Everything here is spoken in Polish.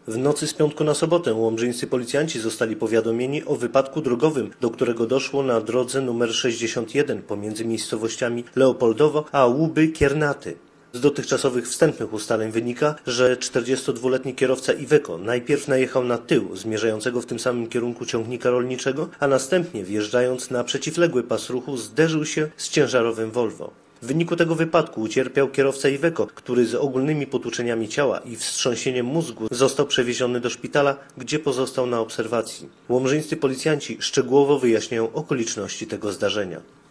W nocy z piątku na sobotę łomżyńscy policjanci zostali powiadomieni o wypadku drogowym, do którego doszło na drodze nr 61 pomiędzy miejscowościami Leopoldowo a Łuby-Kiernaty. Z dotychczasowych wstępnych ustaleń wynika, że 42-letni kierowca Iveco najpierw najechał na tył zmierzającego w tym samym kierunku ciągnika rolniczego, a następnie wjeżdżając na przeciwległy pas ruchu zderzył się z ciężarowym Volvo. W wyniku tego wypadku ucierpiał kierowca Iveco, który z ogólnymi potłuczeniami ciała i wstrząsieniem mózgu został przewieziony do szpitala, gdzie pozostał na obserwacji. Łomżyńscy policjanci szczegółowo wyjaśniają okoliczności tego zdarzenia.